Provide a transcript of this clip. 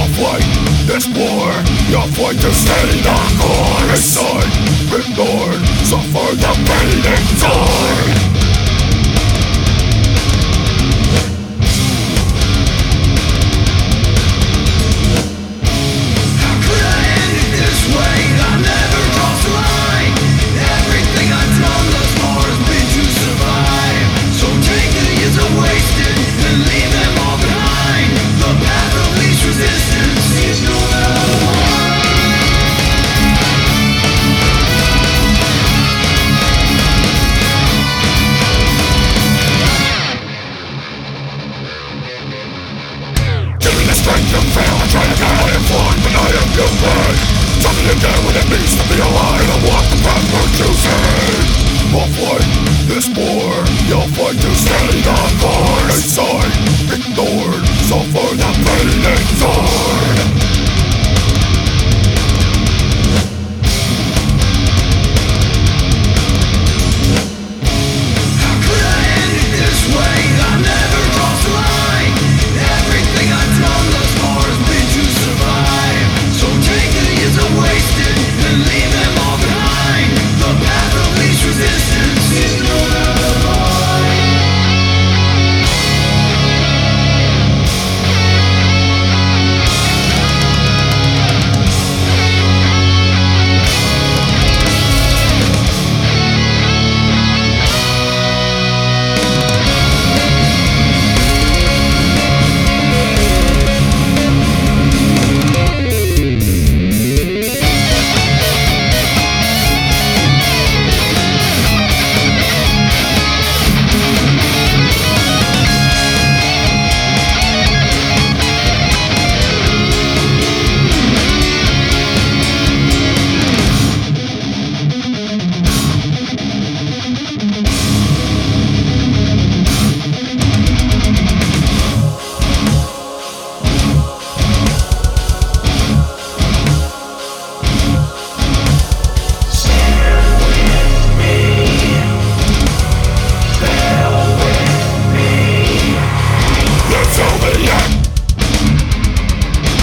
fight this war, you'll fight to stay the course. Inside, ignored, suffer the pain inside. Strength to fail, I try to get out and fly, but I am human. Something in there when it means to be alive. I walk the path we're choosing. I'll fight this war, you'll fight to stay the fight.